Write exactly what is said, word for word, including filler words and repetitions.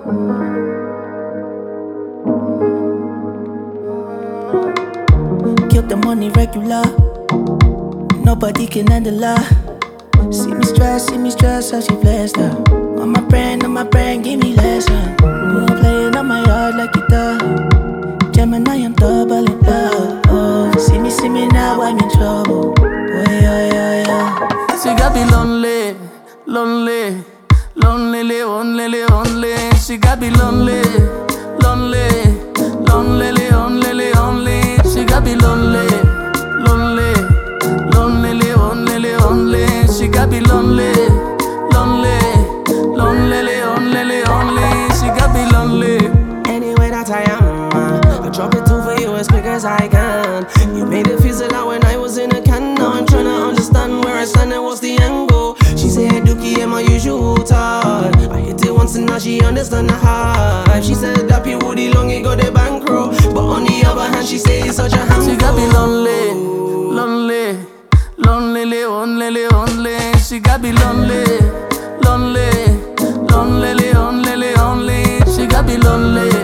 Keep the money regular, nobody can handle her. See me stress, see me stress, how she blessed her. On my brain, on my brain, give me lesson. You're playing on my heart like guitar. Gemini, I'm double in love. See me, see me now, I'm in trouble. Oh yeah, yeah, yeah. She got me lonely, lonely, lonely, lonely, lonely. She got me lonely, lonely, lonely, lonely, lonely. She got me lonely, lonely, lonely, lonely, lonely. She got me lonely, lonely, lonely, lonely, lonely. She got me lonely. Anyway that I am, uh, I drop it two for you as quick as I can. You made it feel like when I was in a can. Now I'm trying to understand where I stand and what's the angle. She said Dookie ain't my usual type. I hit it once and now she understand the hype. She said that P Woody long it got the bankroll, but on the other hand she say it's such a handful. She got me lonely, lonely, lonely, lonely, lonely. She got me lonely, lonely, lonely, lonely, lonely. She got me lonely.